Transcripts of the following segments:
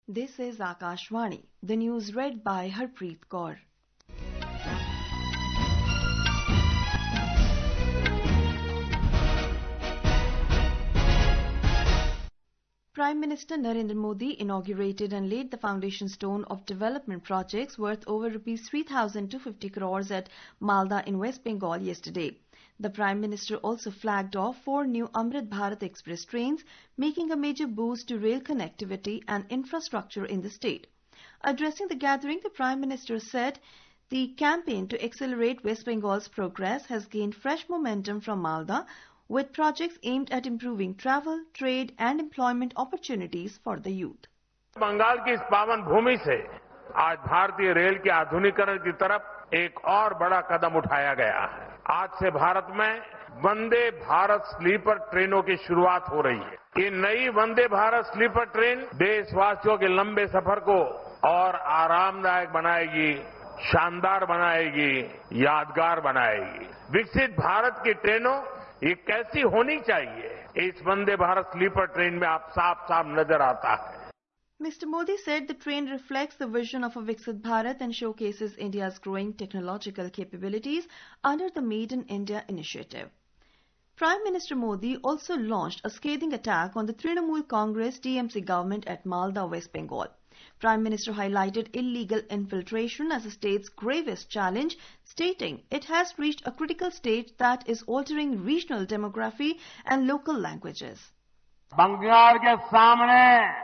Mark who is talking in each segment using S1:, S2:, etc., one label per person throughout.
S1: This is Akashvani. The news read by Harpreet Kaur. Prime Minister Narendra Modi inaugurated and laid the foundation stone of development projects worth over Rs 3,250 crores at Malda in West Bengal yesterday. The Prime Minister also flagged off 4 new Amrit Bharat Express trains, making a major boost to rail connectivity and infrastructure in the state. Addressing the gathering, the Prime Minister said the campaign to accelerate West Bengal's progress has gained fresh momentum from Malda, with projects aimed at improving travel, trade and employment opportunities for the youth.
S2: Bengal की इस पावन भूमि से आज भारतीय rail के आधुनिकीकरण की तरफ एक और बड़ा कदम उठाया गया है। आज से भारत में वंदे भारत स्लीपर ट्रेनों की शुरुआत हो रही है। ये नई वंदे भारत स्लीपर ट्रेन देशवासियों के लंबे सफर को और आरामदायक बनाएगी, शानदार बनाएगी, यादगार बनाएगी। विकसित भारत की ट्रेनों ये कैसी होनी चाहिए, इस वंदे भारत स्लीपर ट्रेन में आप साफ-साफ नजर आता है।
S1: Mr. Modi said the train reflects the vision of a Viksit Bharat and showcases India's growing technological capabilities under the Made in India initiative. Prime Minister Modi also launched a scathing attack on the Trinamool Congress TMC government at Malda, West Bengal. Prime Minister highlighted illegal infiltration as the state's gravest challenge, stating it has reached a critical stage that is altering regional demography and local languages.
S2: Bengal के सामने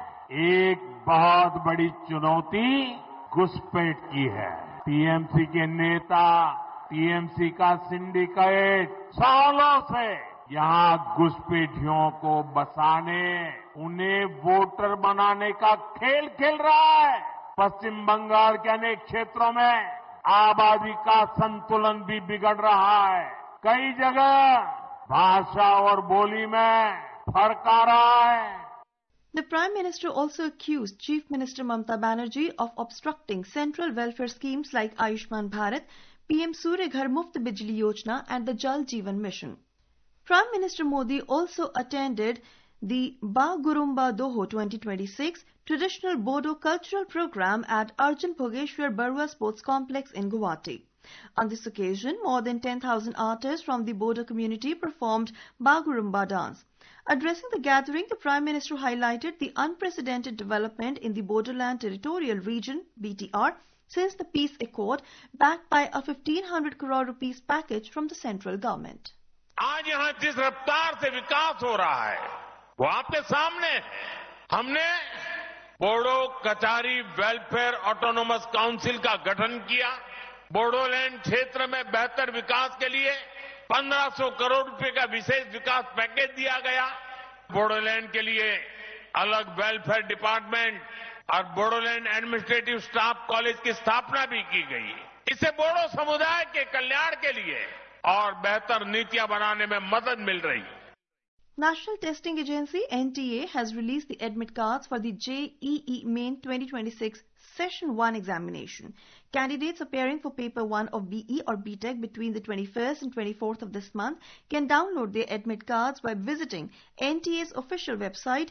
S2: एक बहुत बड़ी चुनौती घुसपैठ की है। TMC के नेता, टीएमसी का सिंडिकेट सालों से यहाँ घुसपैठियों को बसाने, उन्हें वोटर बनाने का खेल खेल रहा है। पश्चिम बंगाल के अनेक क्षेत्रों में आबादी का संतुलन भी बिगड़ रहा है। कई जगह भाषा और बोली में फर्क आ रहा है।
S1: The Prime Minister also accused Chief Minister Mamata Banerjee of obstructing central welfare schemes like Ayushman Bharat, PM Surya Ghar Muft Bijli Yojana and the Jal Jeevan Mission. Prime Minister Modi also attended the Ba Gurumba Doho 2026 traditional Bodo cultural program at Arjun Bhogeshwar Barua Sports Complex in Guwahati. On this occasion, more than 10,000 artists from the Bodo community performed Ba Gurumba dance. Addressing the gathering, the Prime Minister highlighted the unprecedented development in the Bodoland Territorial Region, BTR, since the peace accord, backed by a 1,500 crore rupees package from the central government.
S2: आज यहाँ जिस रफ्तार से विकास हो रहा है, वो आपके सामने है। हमने Bodo Kachari welfare autonomous council का गठन किया। बोडोलैंड क्षेत्र में बेहतर विकास के लिए 1500 करोड़ रुपए का विशेष विकास पैकेज दिया गया। बोडोलैंड के लिए अलग वेलफेयर डिपार्टमेंट और बोडोलैंड एडमिनिस्ट्रेटिव स्टाफ कॉलेज की स्थापना भी की गई। इससे बोडो समुदाय के कल्याण के लिए और बेहतर नीतियां बनाने में मदद मिल रही है।
S1: National Testing Agency NTA has released the admit cards for the JEE Main 2026 Session 1 examination. Candidates appearing for Paper 1 of BE or BTech between the 21st and 24th of this month can download their admit cards by visiting NTA's official website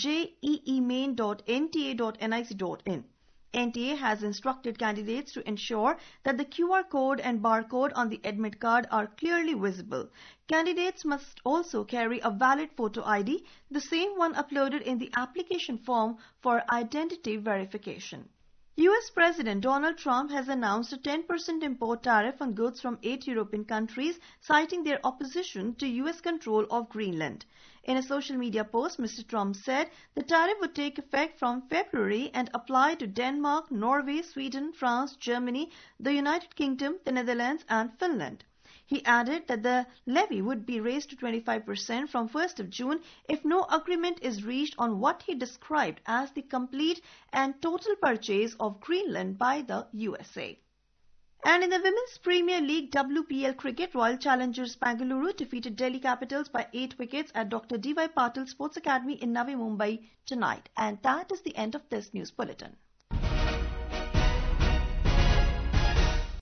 S1: jeemain.nta.nic.in. NTA has instructed candidates to ensure that the QR code and barcode on the admit card are clearly visible. Candidates must also carry a valid photo ID, the same one uploaded in the application form for identity verification. US President Donald Trump has announced a 10% import tariff on goods from 8 European countries, citing their opposition to US control of Greenland. In a social media post, Mr. Trump said the tariff would take effect from February and apply to Denmark, Norway, Sweden, France, Germany, the United Kingdom, the Netherlands and Finland. He added that the levy would be raised to 25% from 1st of June if no agreement is reached on what he described as the complete and total purchase of Greenland by the USA. And in the Women's Premier League WPL cricket, Royal Challengers Bengaluru defeated Delhi Capitals by 8 wickets at Dr. D.Y. Patil Sports Academy in Navi Mumbai tonight. And that is the end of this news bulletin.